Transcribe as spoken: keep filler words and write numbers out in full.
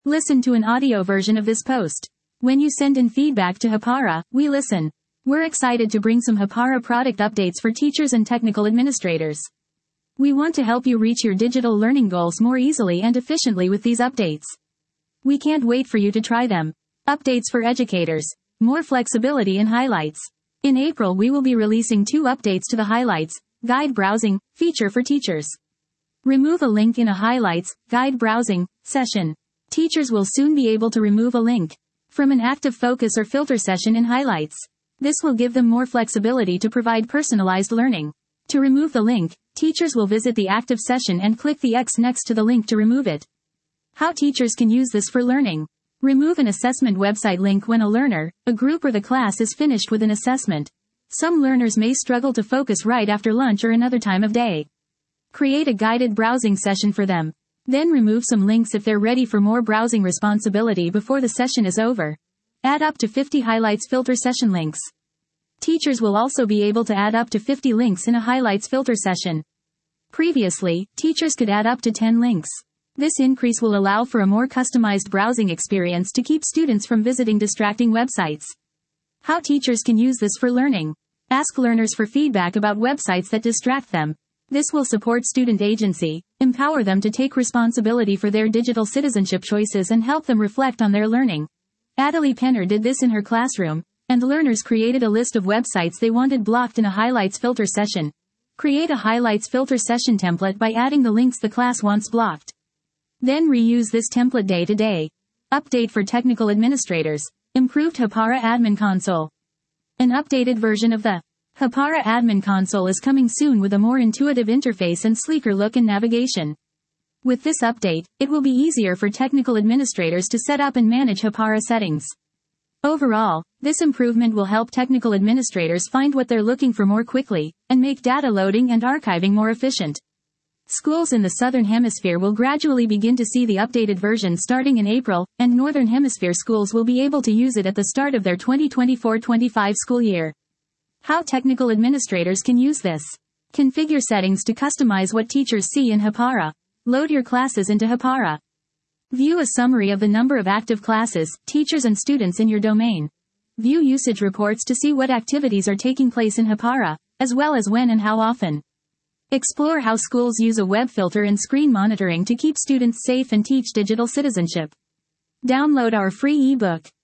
Listen to an audio version of this post. When you send in feedback to Hapara, we listen. We're excited to bring some Hapara product updates for teachers and technical administrators. We want to help you reach your digital learning goals more easily and efficiently with these updates. We can't wait for you to try them. Updates for educators. More flexibility in highlights. In April, we will be releasing two updates to the Highlights Guide Browsing feature for teachers. Remove a link in a Highlights Guide Browsing session. Teachers will soon be able to remove a link from an active focus or filter session in Highlights. This will give them more flexibility to provide personalized learning. To remove the link, teachers will visit the active session and click the X next to the link to remove it. How teachers can use this for learning. Remove an assessment website link when a learner, a group or the class is finished with an assessment. Some learners may struggle to focus right after lunch or another time of day. Create a guided browsing session for them. Then remove some links if they're ready for more browsing responsibility before the session is over. Add up to fifty Highlights filter session links. Teachers will also be able to add up to fifty links in a Highlights filter session. Previously, teachers could add up to ten links. This increase will allow for a more customized browsing experience to keep students from visiting distracting websites. How teachers can use this for learning. Ask learners for feedback about websites that distract them. This will support student agency, empower them to take responsibility for their digital citizenship choices and help them reflect on their learning. Adelie Penner did this in her classroom, and learners created a list of websites they wanted blocked in a Highlights filter session. Create a Highlights filter session template by adding the links the class wants blocked. Then reuse this template day to day. Update for technical administrators. Improved Hapara Admin Console. An updated version of the Hapara Admin Console is coming soon with a more intuitive interface and sleeker look and navigation. With this update, it will be easier for technical administrators to set up and manage Hapara settings. Overall, this improvement will help technical administrators find what they're looking for more quickly, and make data loading and archiving more efficient. Schools in the Southern Hemisphere will gradually begin to see the updated version starting in April, and Northern Hemisphere schools will be able to use it at the start of their twenty twenty-four twenty-five school year. How technical administrators can use this. Configure settings to customize what teachers see in Hapara. Load your classes into Hapara. View a summary of the number of active classes, teachers and students in your domain. View usage reports to see what activities are taking place in Hapara, as well as when and how often. Explore how schools use a web filter and screen monitoring to keep students safe and teach digital citizenship. Download our free ebook,